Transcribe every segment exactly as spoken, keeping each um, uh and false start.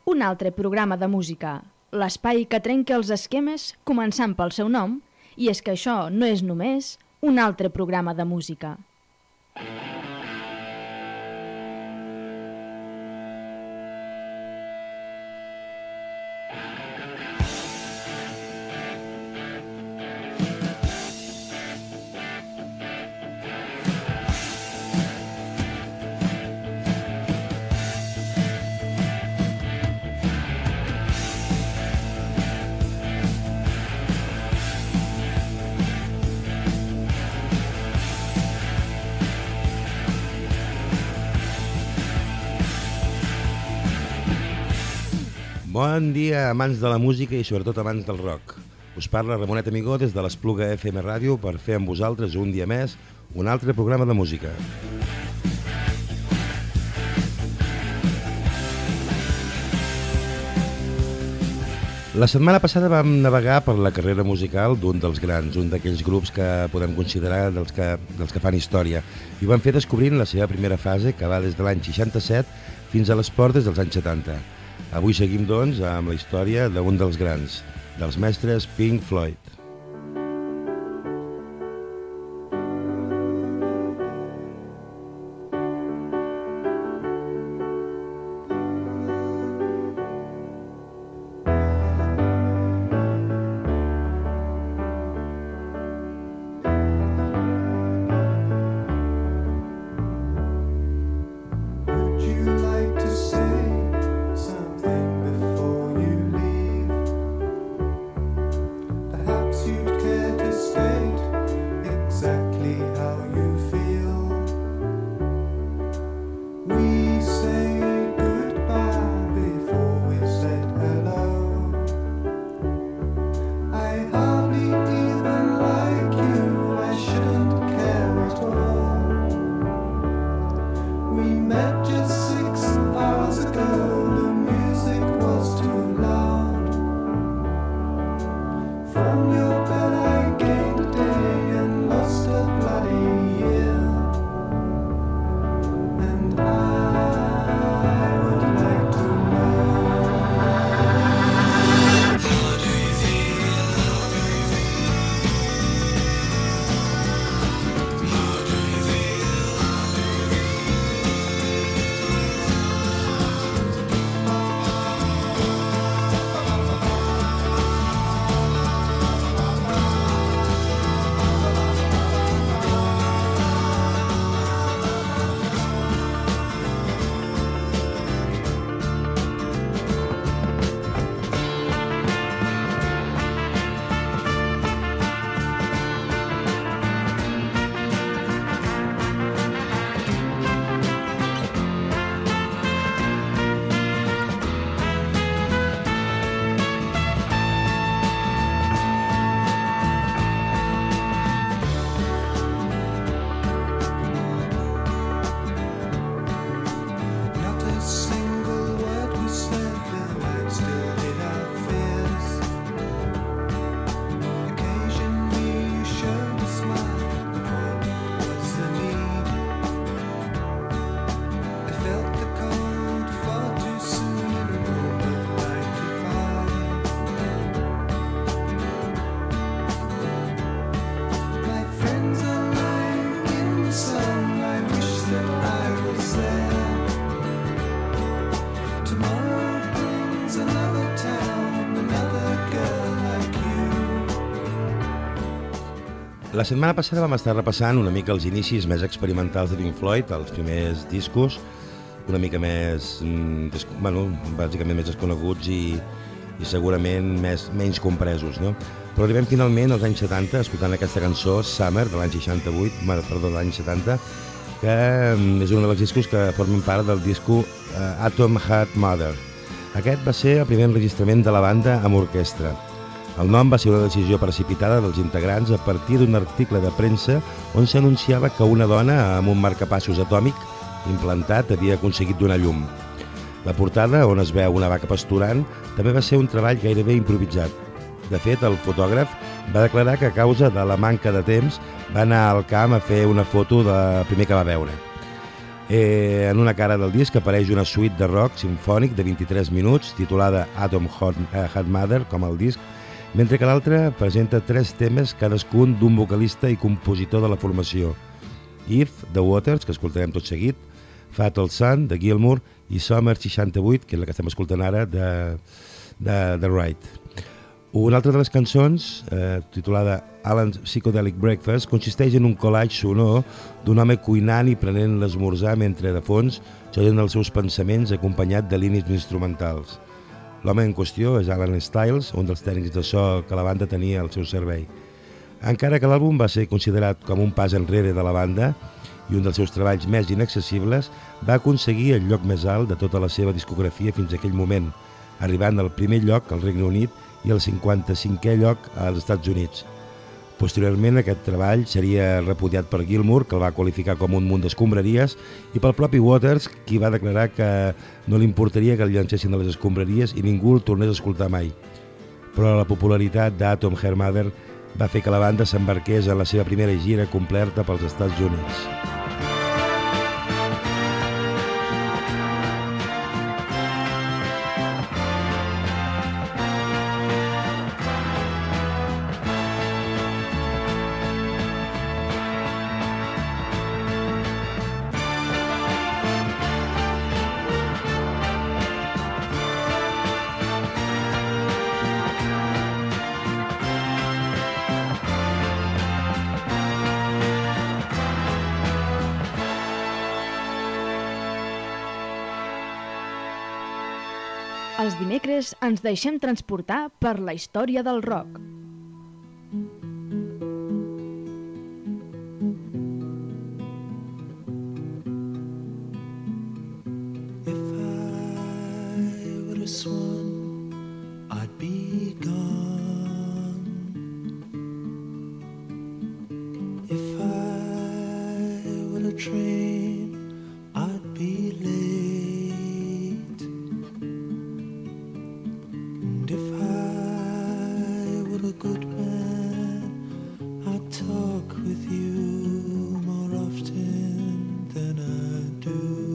un altre programa de música, l'espai que trenca els esquemes començant pel seu nom, i és que això no és només un altre programa de música. Bon dia, amants de la música i sobretot amants del rock. Us parla Ramonet Amigó des de l'Espluga F M Ràdio per fer amb vosaltres un dia més un altre programa de música. La setmana passada vam navegar per la carrera musical d'un dels grans, un d'aquells grups que podem considerar dels que, dels que fan història, i ho vam fer descobrint la seva primera fase, que va des de l'any seixanta-set fins a les portes dels anys setanta. Avui seguim, doncs, amb la història d'un dels grans, dels mestres Pink Floyd. La setmana passada vam estar repassant una mica els inicis més experimentals de Pink Floyd, els primers discos, una mica més, bueno, bàsicament més desconeguts i, i segurament més, menys compresos, no? Però arribem finalment als anys setanta escoltant aquesta cançó, Summer, de l'any seixanta-vuit, perdó, de l'any setanta, que és un dels discos que formen part del disco uh, Atom Heart Mother. Aquest va ser el primer enregistrament de la banda amb orquestra. El nom va ser una decisió precipitada dels integrants a partir d'un article de premsa on s'anunciava que una dona amb un marcapassos atòmic implantat havia aconseguit donar llum. La portada, on es veu una vaca pasturant, també va ser un treball gairebé improvisat. De fet, el fotògraf va declarar que a causa de la manca de temps va anar al camp a fer una foto del primer que va veure. Eh, en una cara del disc apareix una suite de rock simfònic de vint-i-tres minuts titulada Atom Heart Mother, com el disc, mentre que l'altra presenta tres temes, cadascun d'un vocalista i compositor de la formació. If, The Waters, que escoltarem tot seguit, Fatal Sun, de Gilmour, i Summer seixanta-vuit, que és la que estem escoltant ara, de, de, de Wright. Una altra de les cançons, eh, titulada Alan's Psychedelic Breakfast, consisteix en un collage sonor d'un home cuinant i prenent l'esmorzar mentre de fons xoden els seus pensaments acompanyat de línies instrumentals. L'home en qüestió és Alan Styles, un dels tècnics de so que la banda tenia al seu servei. Encara que l'àlbum va ser considerat com un pas enrere de la banda i un dels seus treballs més inaccessibles, va aconseguir el lloc més alt de tota la seva discografia fins a aquell moment, arribant al primer lloc al Regne Unit i al cinquanta-cinquè lloc als Estats Units. Posteriorment, aquest treball seria repudiat per Gilmour, que el va qualificar com un munt d'escombraries, i pel propi Waters, qui va declarar que no li importaria que el llancessin a les escombraries i ningú el tornés a escoltar mai. Però la popularitat d'Atom Heart Mother va fer que la banda s'embarqués en la seva primera gira completa pels Estats Units. Els dimecres ens deixem transportar per la història del rock. If I were a swan, I'd be gone. If I were a train, I'd be late. And if I were a good man, I'd talk with you more often than I do.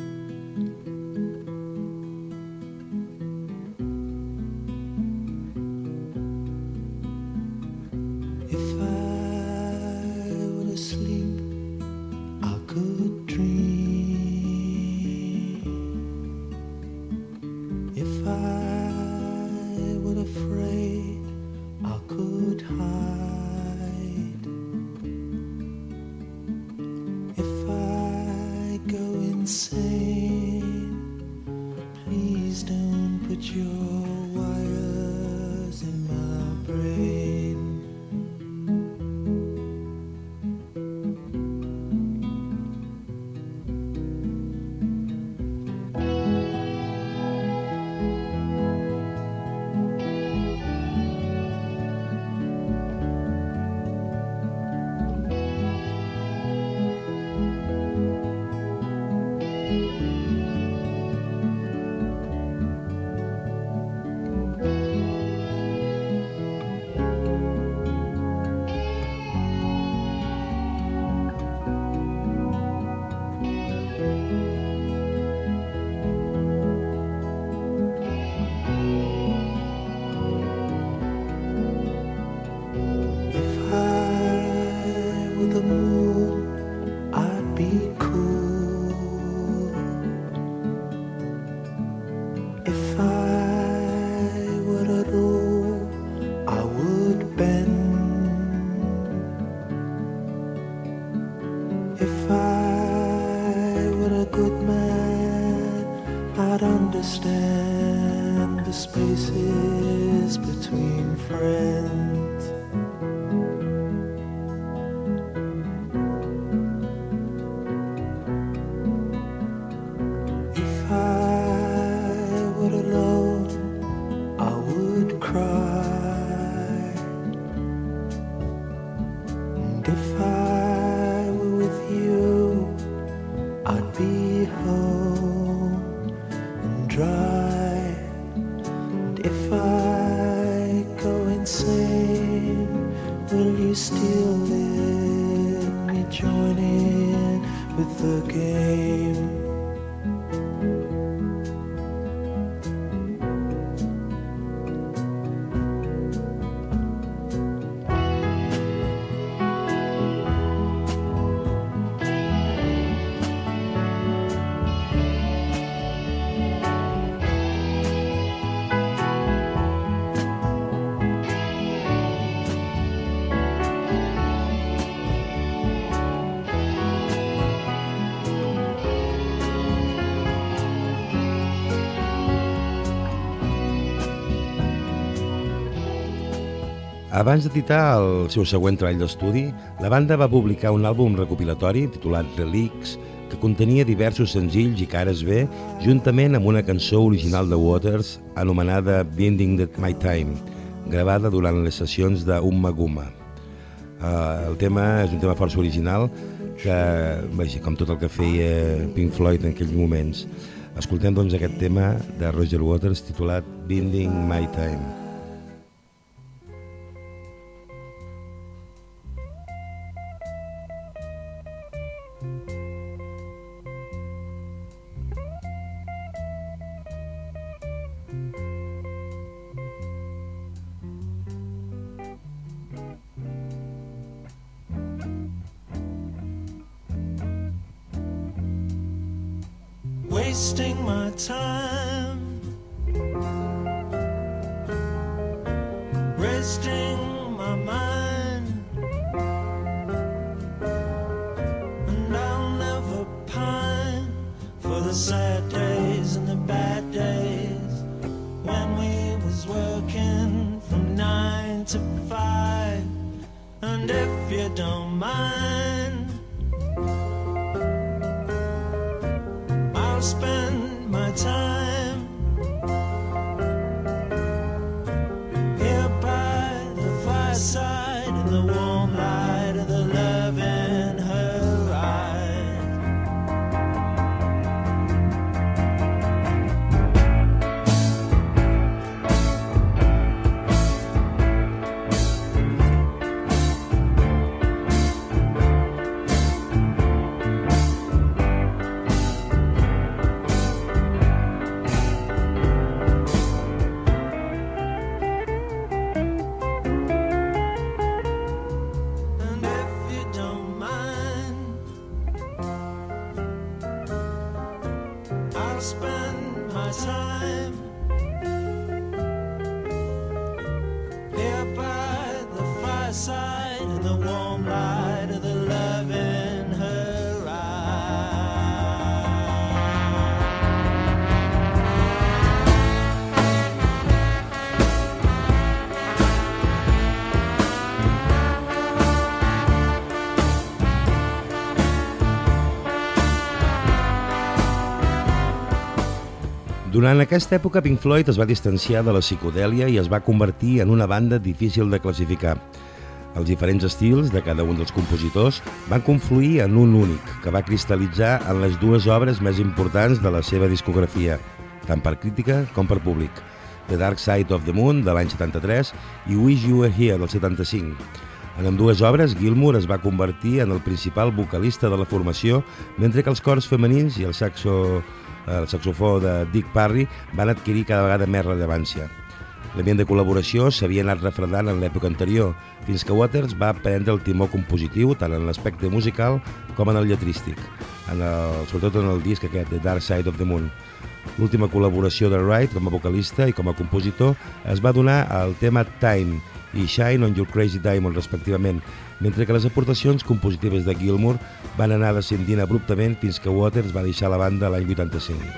If I were asleep, I could dream. If I were afraid, I could hide. If I go insane, please don't put your wires in my brain. If I were the moon, I'd be cool. If I were a roll, I would bend. If I were a good man, I'd understand the spaces between friends. If I were alone, I would cry. And if I were with you, I'd be home and dry. And if I go insane, will you still let me join in with the game. Abans d'editar el seu següent treball d'estudi, la banda va publicar un àlbum recopilatori titulat Relics, que contenia diversos senzills i cares B, juntament amb una cançó original de Waters anomenada Bending My Time, gravada durant les sessions d'Umma Gumma. Uh, el tema és un tema força original, que, vaja, com tot el que feia Pink Floyd en aquells moments. Escoltem doncs aquest tema de Roger Waters titulat Bending My Time. Wasting my time, resting my mind, and I'll never pine for the sad days and the bad days when we was working from nine to five. And if you don't mind, I'll spend my time here by the fireside in the warm light of the love in her eyes. Durant aquesta època, Pink Floyd es va distanciar de la psicodèlia i es va convertir en una banda difícil de classificar. Els diferents estils de cada un dels compositors van confluir en un únic, que va cristal·litzar en les dues obres més importants de la seva discografia, tant per crítica com per públic: The Dark Side of the Moon, de l'any setanta-tres, i Wish You Were Here, del setanta-cinc. En ambdues obres, Gilmour es va convertir en el principal vocalista de la formació, mentre que els cors femenins i el saxo... el saxofó de Dick Parry van adquirir cada vegada més rellevància. L'ambient de col·laboració s'havia anat refredant en l'època anterior, fins que Waters va prendre el timó compositiu tant en l'aspecte musical com en el lletrístic, en el, sobretot en el disc aquest, The Dark Side of the Moon. L'última col·laboració de Wright com a vocalista i com a compositor es va donar al tema Time i Shine on Your Crazy Diamond, respectivament, mentre que les aportacions compositives de Gilmour van anar descendint abruptament fins que Waters va deixar la banda l'any vuitanta-cinc.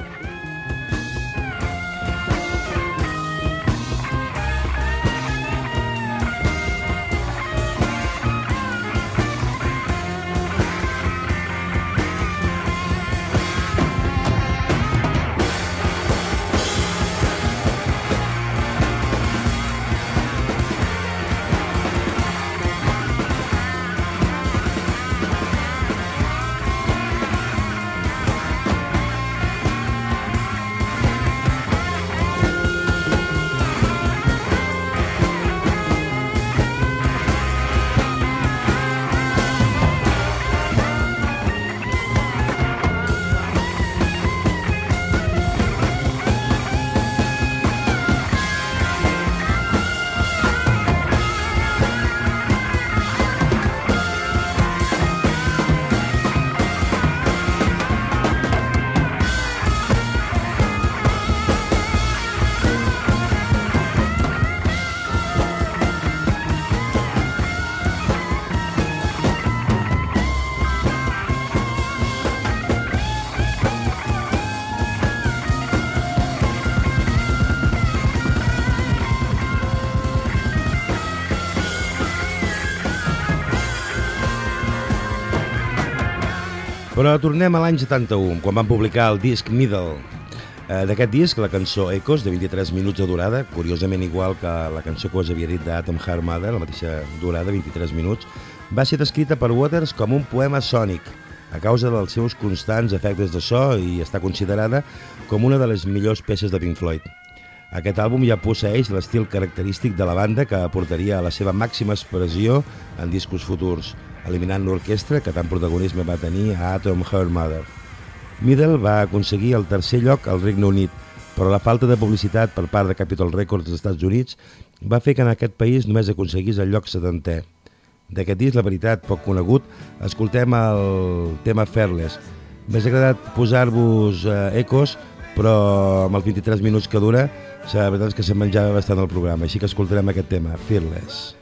Però tornem a l'any setanta-u, quan van publicar el disc Middle. Eh, D'aquest disc, la cançó Echoes, de vint-i-tres minuts de durada, curiosament igual que la cançó que us havia dit d'Atom Heart Mother, la mateixa durada, vint-i-tres minuts, va ser descrita per Waters com un poema sònic, a causa dels seus constants efectes de so, i està considerada com una de les millors peces de Pink Floyd. Aquest àlbum ja posseeix l'estil característic de la banda que aportaria a la seva màxima expressió en discos futurs, eliminant l'orquestra que tant protagonisme va tenir a Atom Heart Mother. Middle va aconseguir el tercer lloc al Regne Unit, però la falta de publicitat per part de Capitol Records dels Estats Units va fer que en aquest país només aconseguís el lloc setantè. D'aquest disc, la veritat, poc conegut, escoltem el tema Fearless. M'ha agradat posar-vos eh, Ecos, però amb els vint-i-tres minuts que dura, la veritat és que se'n menjava bastant el programa, així que escoltarem aquest tema, Fearless.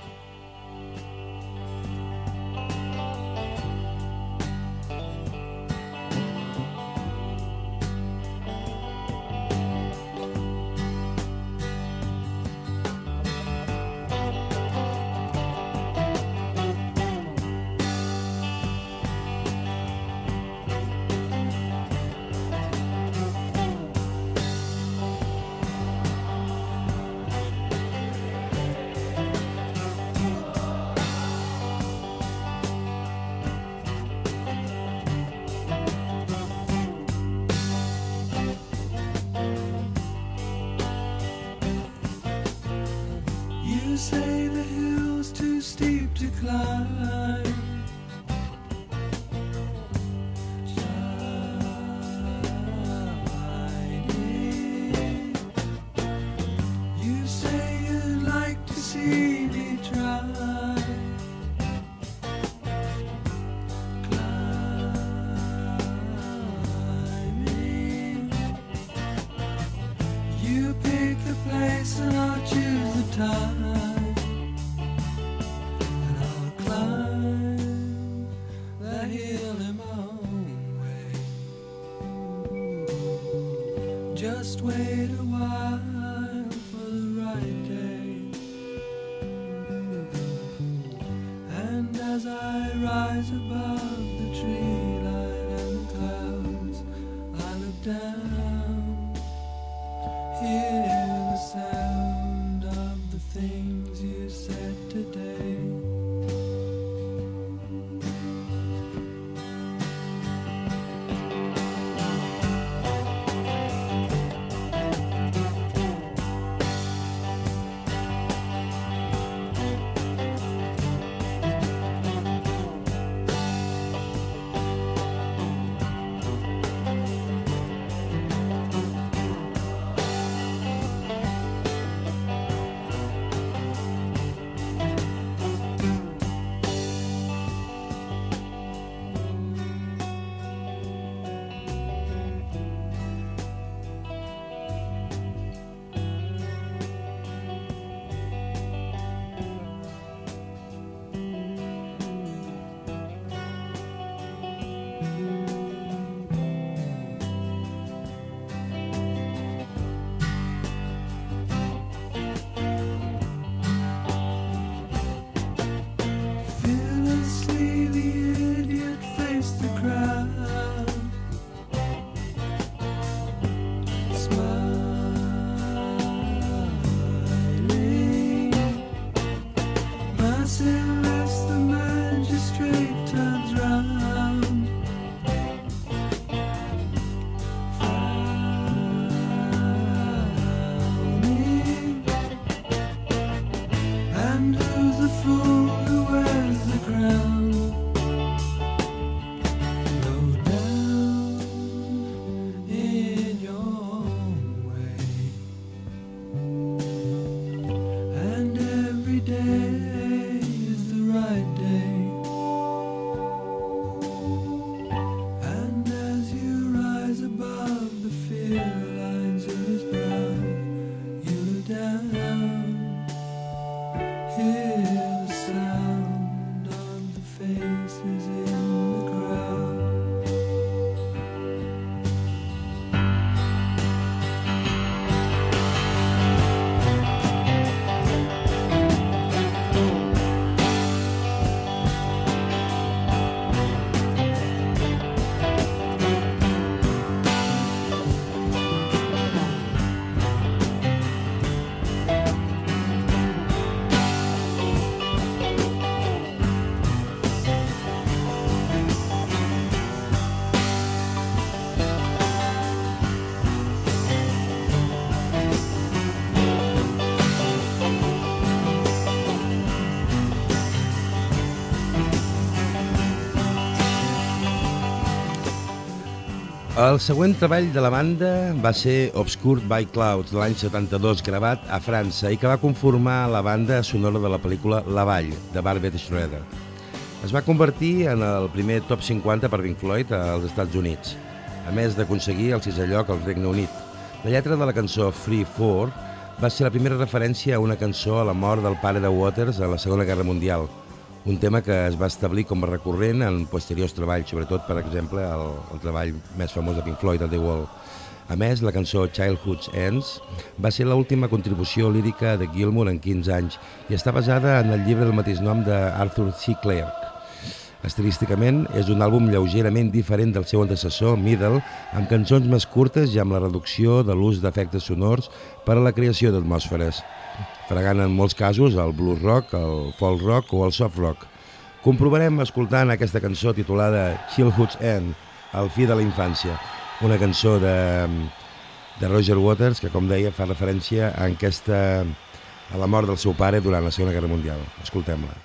You say the hill's too steep to climb. Shining. You say you'd like to see me try. Climbing. You pick the place and I'll choose the time. Just wait a while for the right day. And as I rise above the tree line and the clouds, I look down, hear the sound of the things you said today. El següent treball de la banda va ser Obscured by Clouds, de l'any setanta-dos, gravat a França i que va conformar la banda sonora de la pel·lícula La Vall, de Barbet Schroeder. Es va convertir en el primer top cinquanta per Pink Floyd als Estats Units, a més d'aconseguir el sisè lloc al Regne Unit. La lletra de la cançó Free For va ser la primera referència a una cançó a la mort del pare de Waters a la Segona Guerra Mundial, un tema que es va establir com a recurrent en posteriors treballs, sobretot, per exemple, el, el treball més famós de Pink Floyd, The Wall. A més, la cançó Childhood Ends va ser l'última contribució lírica de Gilmour en quinze anys i està basada en el llibre del mateix nom d'Arthur C. Clarke. Estilísticament, és un àlbum lleugerament diferent del seu antecessor, Middle, amb cançons més curtes i amb la reducció de l'ús d'efectes sonors per a la creació d'atmosferes, fregant en molts casos el blues rock, el folk rock o el soft rock. Comprovarem escoltant aquesta cançó titulada Childhood's End, el fi de la infància, una cançó de, de Roger Waters que, com deia, fa referència a, aquesta, a la mort del seu pare durant la Segona Guerra Mundial. Escoltem-la.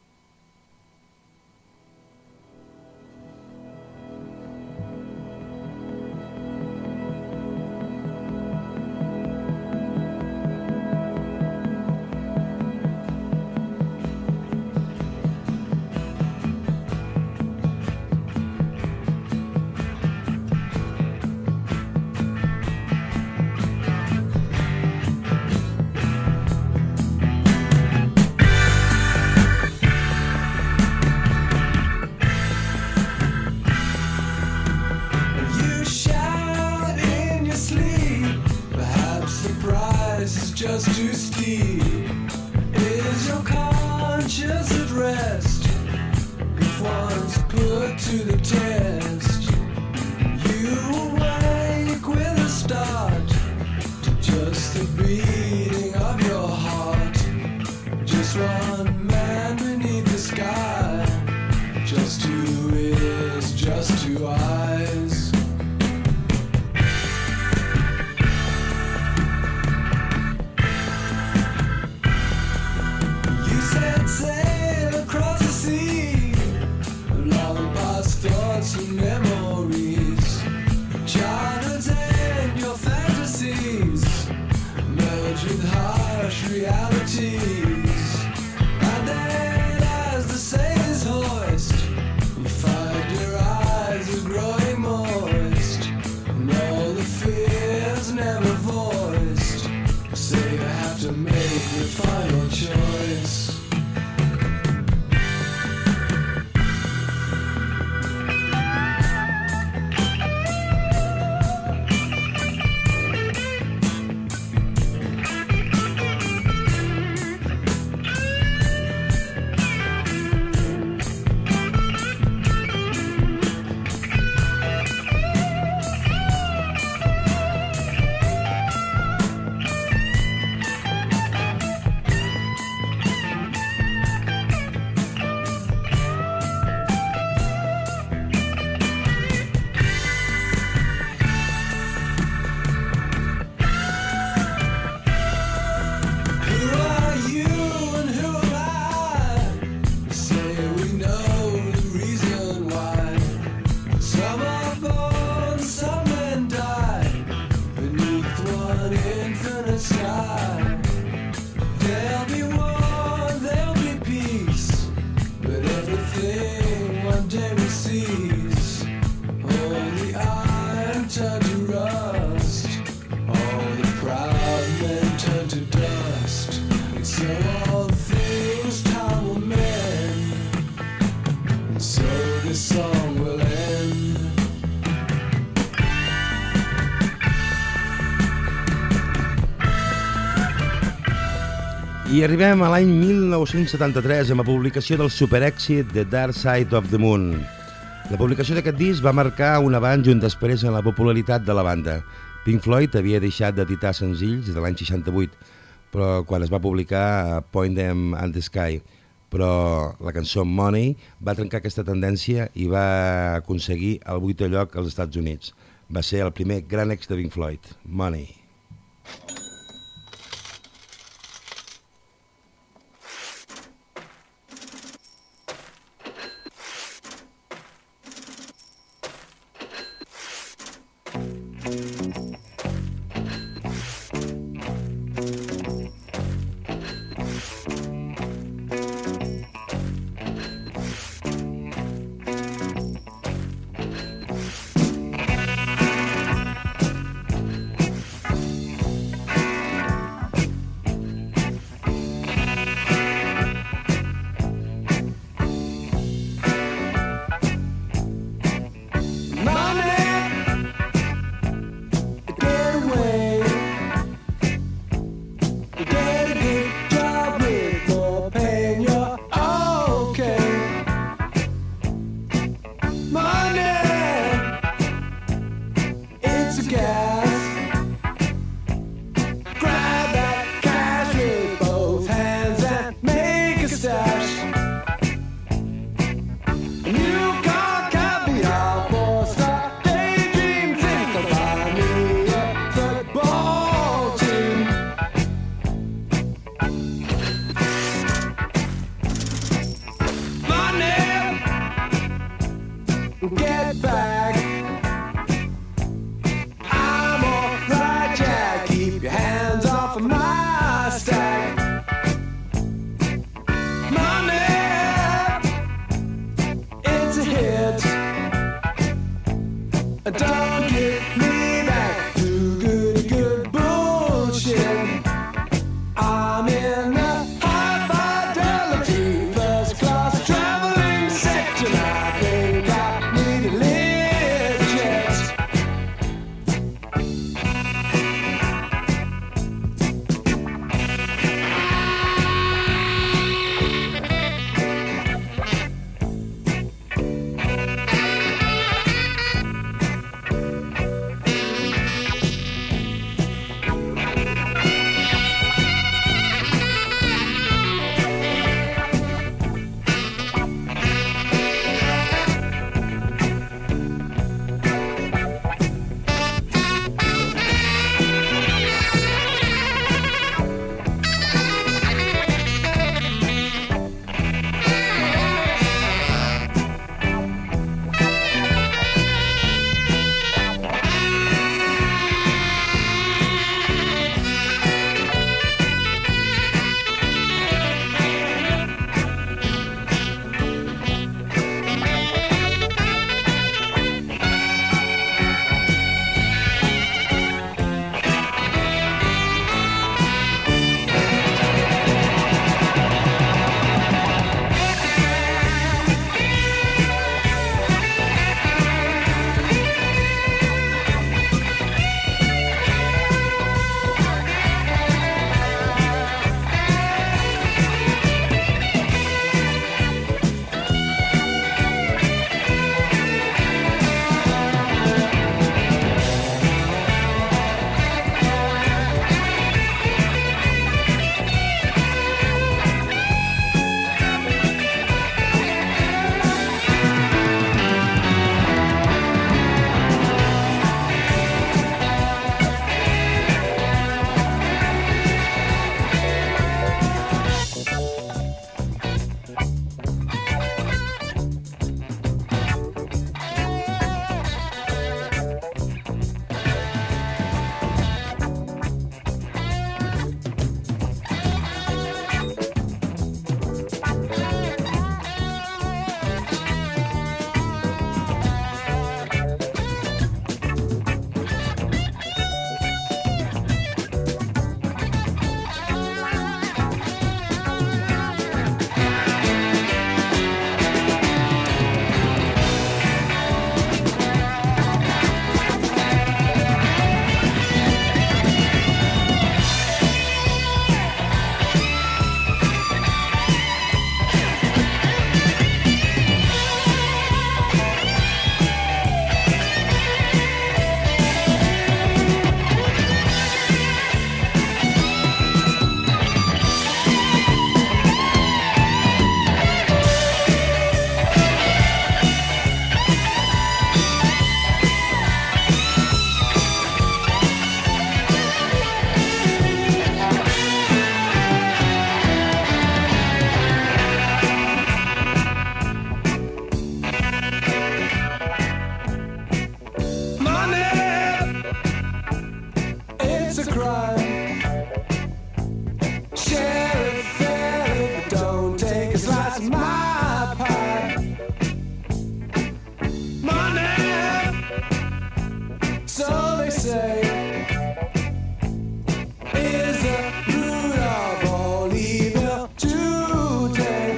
I arribem a l'any mil nou-cents setanta-tres amb la publicació del superèxit The Dark Side of the Moon. La publicació d'aquest disc va marcar un abans i un després en la popularitat de la banda. Pink Floyd havia deixat d'editar senzills de l'any seixanta-vuit, però quan es va publicar Point Them at the Sky. Però la cançó Money va trencar aquesta tendència i va aconseguir el vuitè lloc als Estats Units. Va ser el primer gran èxit de Pink Floyd, Money. it's a crime. Share it fairly, but don't take a slice of my pie. Money, so they say, is the root of all evil today.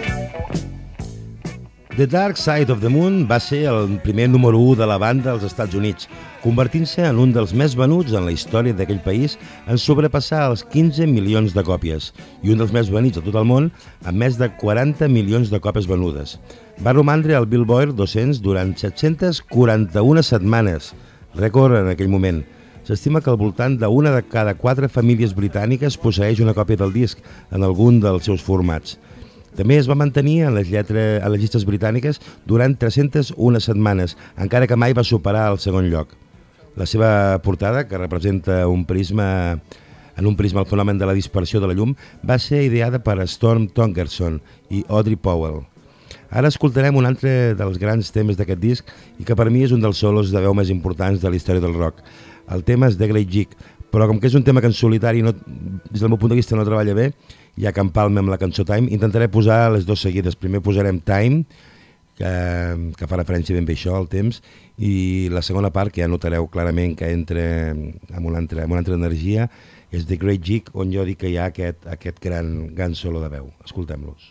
The Dark Side of the Moon va ser el primer número u de la banda als Estats Units, convertint-se en un dels més venuts en la història d'aquell país en sobrepassar els quinze milions de còpies i un dels més venits a tot el món amb més de quaranta milions de còpies venudes. Va romandre al Billboard dos-cents durant set-centes quaranta-una setmanes, rècord en aquell moment. S'estima que al voltant d'una de cada quatre famílies britàniques posseeix una còpia del disc en algun dels seus formats. També es va mantenir en les, lletres, en les llistes britàniques durant tres-centes una setmanes, encara que mai va superar el segon lloc. La seva portada, que representa un prisma, en un prisma el fenomen de la dispersió de la llum, va ser ideada per Storm Thorgerson i Audrey Powell. Ara escoltarem un altre dels grans temes d'aquest disc i que per mi és un dels solos de veu més importants de la història del rock. El tema és The Great Gig, però com que és un tema que en solitari, no, des del meu punt de vista, no treballa bé, ja que empalma amb la cançó Time, intentaré posar les dues seguides. Primer posarem Time, que, que fa referència ben bé això, al temps, i la segona part, que ja notareu clarament que entra amb una altra, amb una altra energia, és The Great Gig, on jo dic que hi ha aquest, aquest gran, gran solo de veu. Escoltem-los.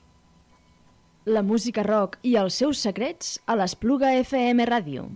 La música rock i els seus secrets a l'Espluga F M Ràdio.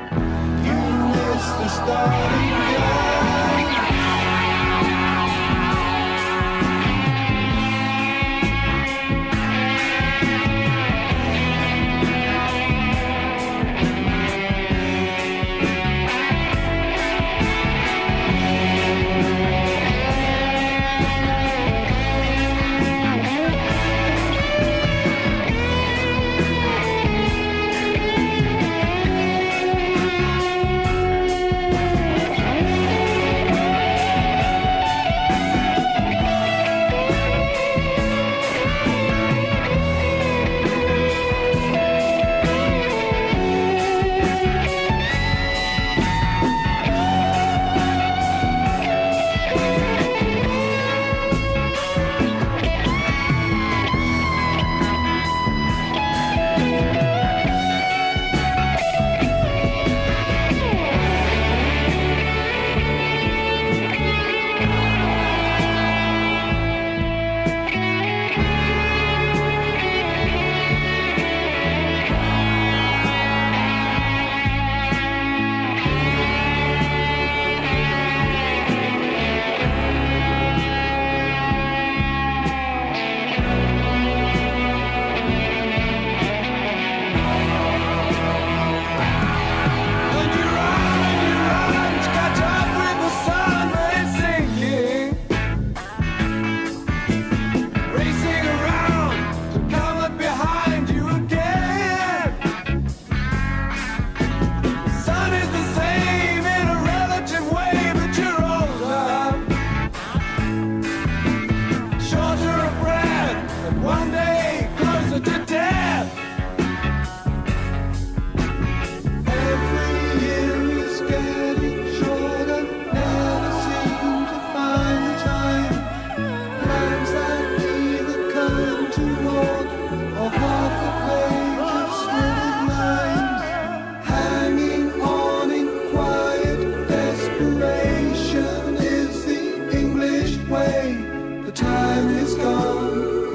starting gun.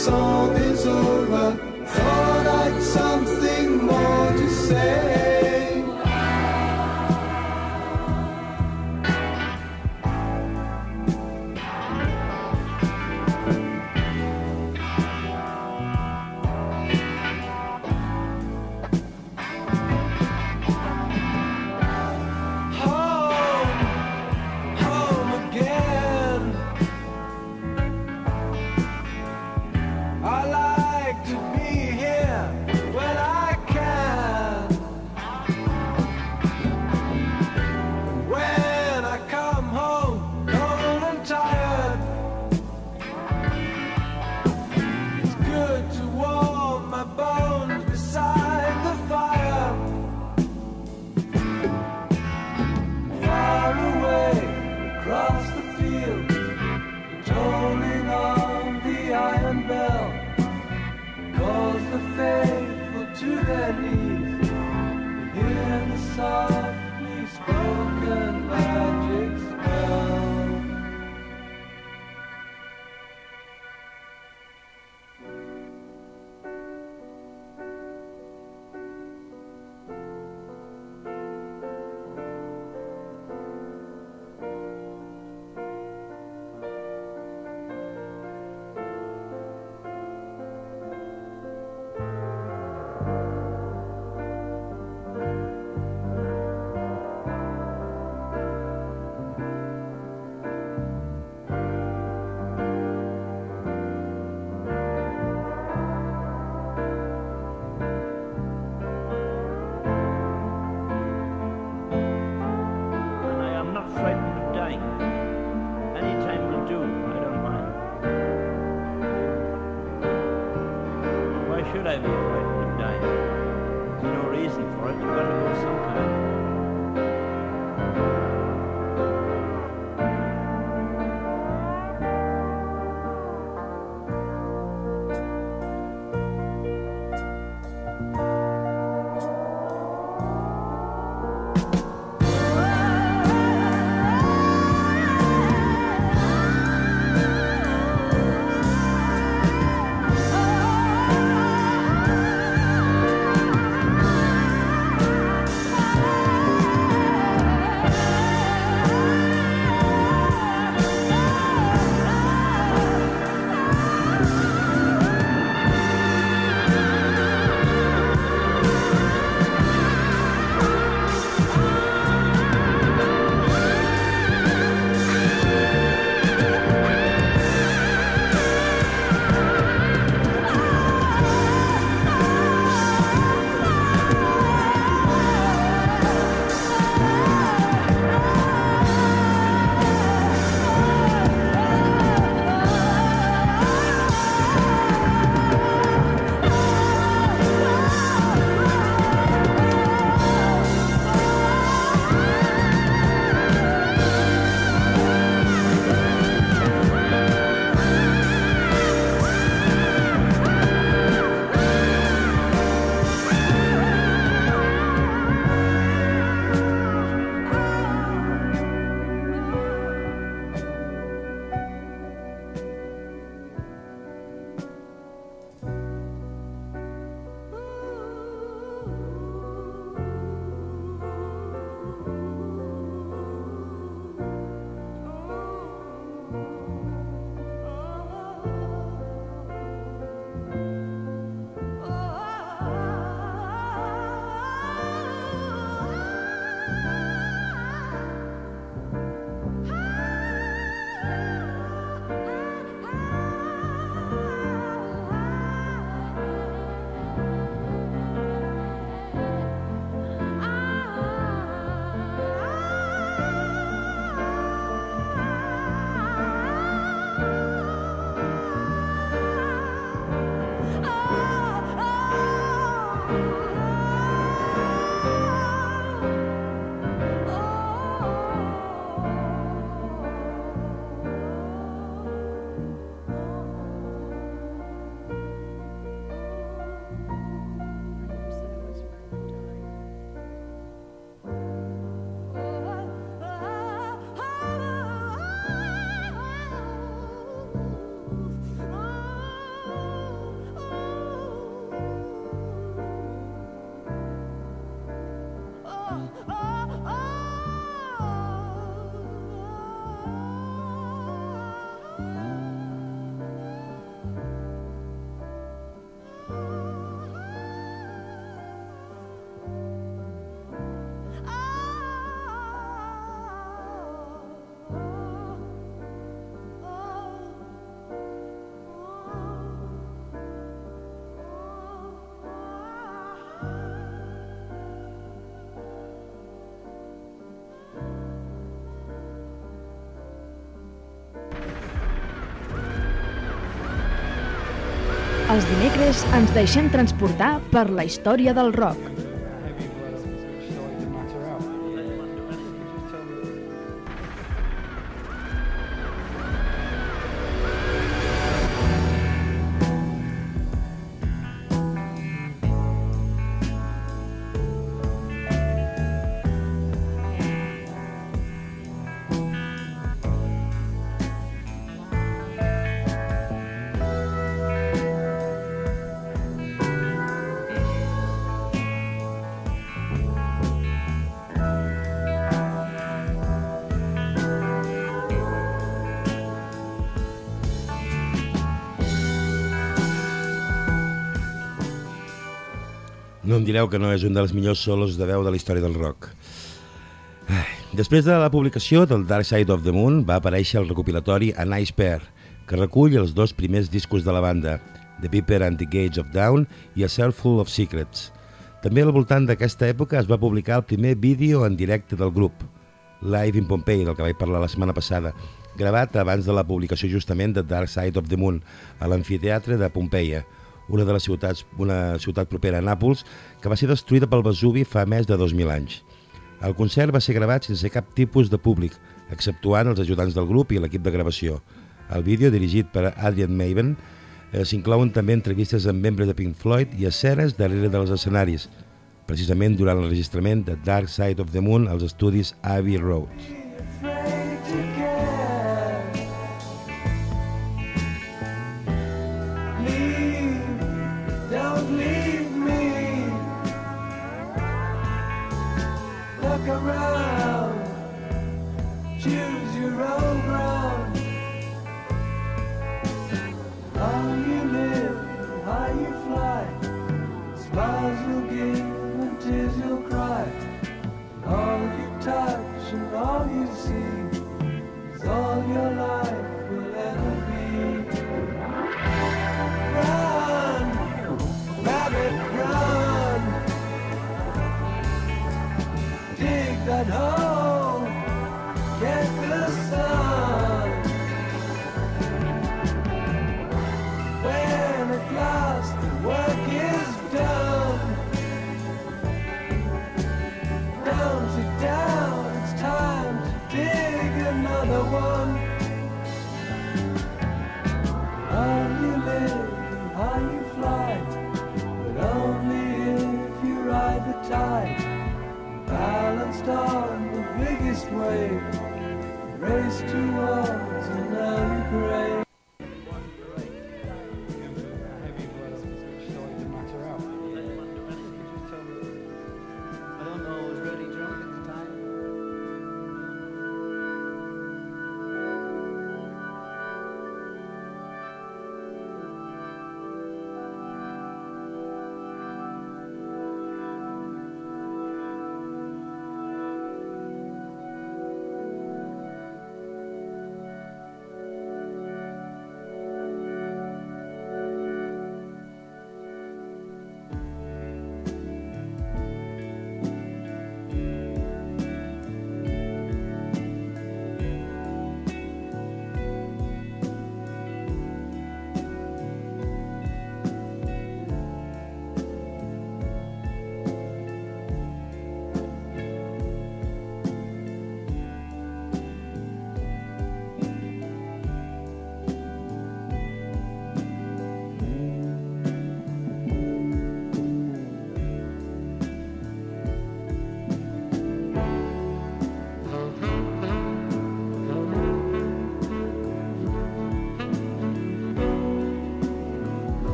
song is over. Thought I'd something more to say. Bye. Els dimecres ens deixem transportar per la història del rock. No em direu que no és un dels millors solos de veu de la història del rock. Ai. Després de la publicació del Dark Side of the Moon va aparèixer el recopilatori A Nice Pair, que recull els dos primers discos de la banda, The Viper and the Gauge of Dawn i A Cell Full of Secrets. També al voltant d'aquesta època es va publicar el primer vídeo en directe del grup, Live in Pompeii, del que vaig parlar la setmana passada, gravat abans de la publicació justament de Dark Side of the Moon, a l'amfiteatre de Pompeia, una de les ciutats, una ciutat propera a Nàpols, que va ser destruïda pel Vesuvi fa més de dos mil anys. El concert va ser gravat sense cap tipus de públic, exceptuant els ajudants del grup i l'equip de gravació. El vídeo, dirigit per Adrian Maven, eh, s'inclouen també entrevistes amb membres de Pink Floyd i escenes darrere dels escenaris, precisament durant l'enregistrament de Dark Side of the Moon als estudis Abbey Road. Around, choose your own ground. How you live, how you fly, smiles you'll give and tears you'll cry. All you touch and all you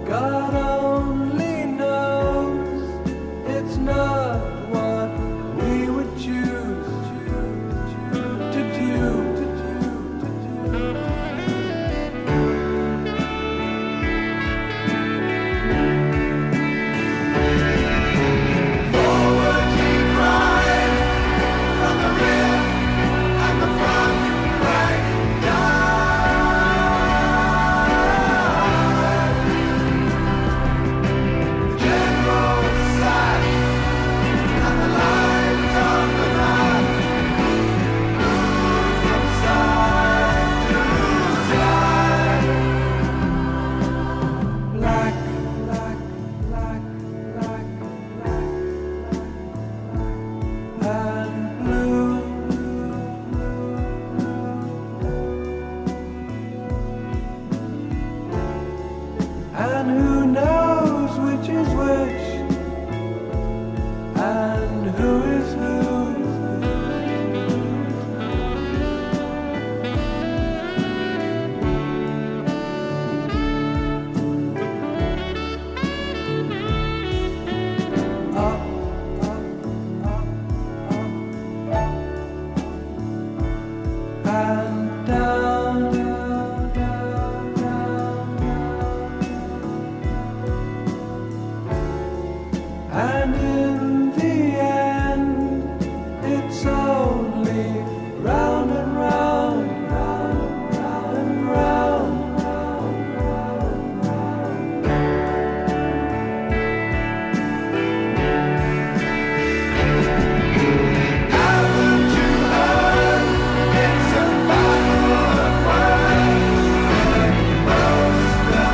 God only knows it's not what we would choose to do. Forward he cried from the rear and the front rank died. General sat and the lines on the map moved from side to side. Black, black, black, black, black, and blue. And who knows which is which, and who is who. Up, up, up, up, and down, down, down, down, down. And in the end, it's only round and round, round, round and round, round, round, round. Haven't you heard? It's a battle of words. Most of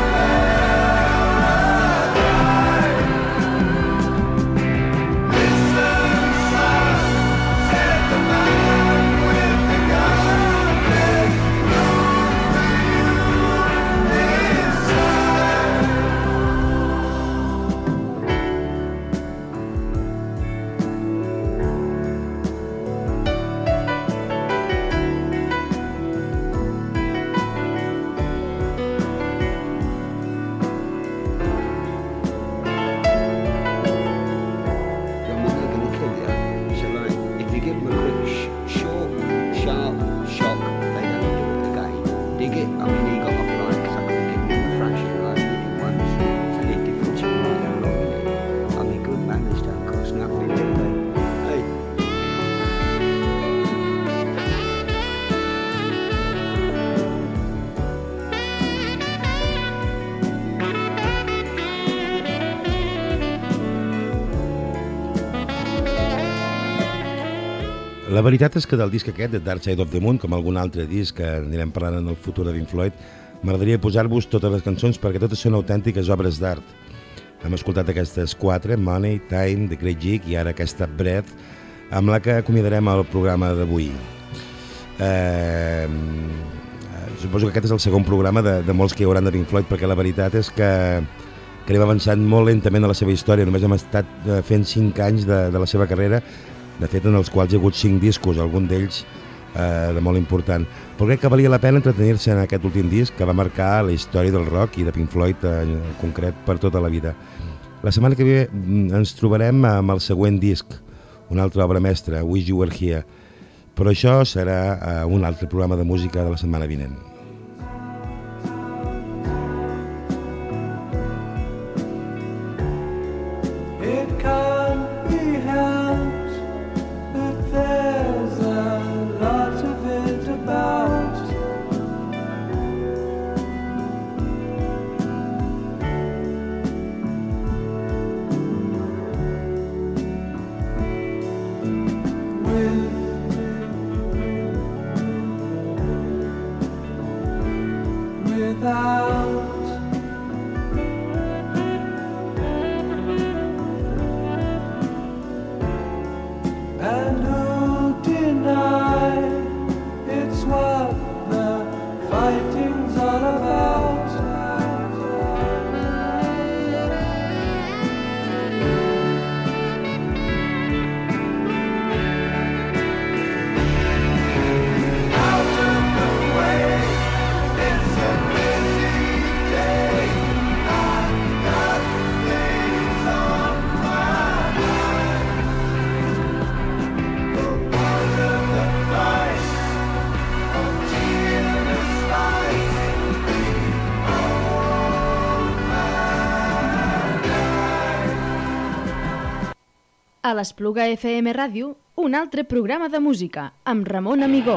paradise. Listen, son, said the man with the gun. There's room for you inside. I mean, they're going to kill you. So, like, if you give them a quick, sh- short, sharp shock, they don't do it again. Dig it? I mean, he got off like something, giving him a fraction, like, did it once. It's a bit different to like how long you do. I mean, good manners don't cost nothing, do they? Hey. La veritat és que del disc aquest, de Dark Side of the Moon, com algun altre disc que anirem parlant en el futur de Pink Floyd, m'agradaria posar-vos totes les cançons perquè totes són autèntiques obres d'art. Hem escoltat aquestes quatre, Money, Time, The Great Gig i ara aquesta Breath, amb la que acomiadarem el programa d'avui. Eh, suposo que aquest és el segon programa de, de molts que hi hauran de Pink Floyd, perquè la veritat és que, que anem avançant molt lentament a la seva història. Només hem estat fent cinc anys de, de la seva carrera, de fet en els quals hi ha hagut cinc discos, algun d'ells eh, de molt important. Però crec que valia la pena entretenir-se en aquest últim disc que va marcar la història del rock i de Pink Floyd en concret per tota la vida. La setmana que ve ens trobarem amb el següent disc, una altra obra mestra, Wish You Were Here, però això serà eh, un altre programa de música de la setmana vinent. It can't be helped that there's a lot of it about. With A l'Espluga F M Ràdio, un altre programa de música, amb Ramon Amigó.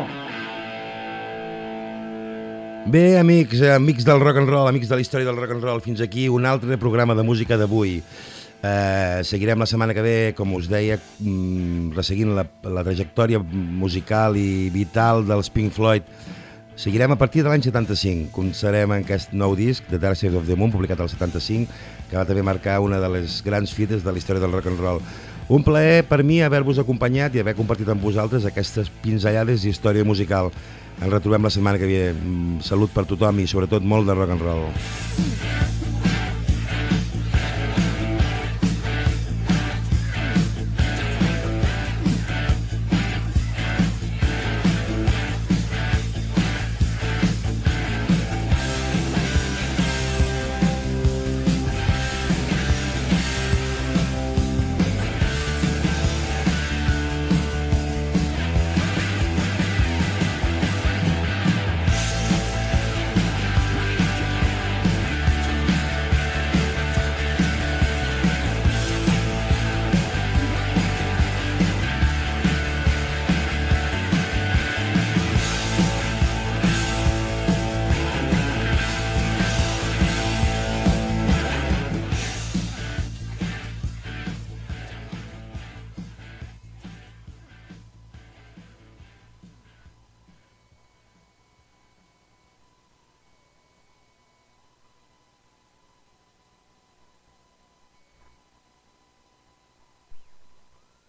Bé, amics, amics del rock and roll, amics de la història del rock and roll, fins aquí un altre programa de música d'avui. Eh, seguirem la setmana que ve, com us deia, resseguint la, la trajectòria musical i vital dels Pink Floyd. Seguirem a partir de l'any setanta-cinc. Començarem en aquest nou disc, The Dark Side of the Moon, publicat al setanta-cinc, que va també marcar una de les grans fites de la història del rock and roll. Un plaer per mi haver-vos acompanyat i haver compartit amb vosaltres aquestes pinzellades d'història musical. Ens retrobem la setmana que ve. Salut per tothom i sobretot molt de rock and roll.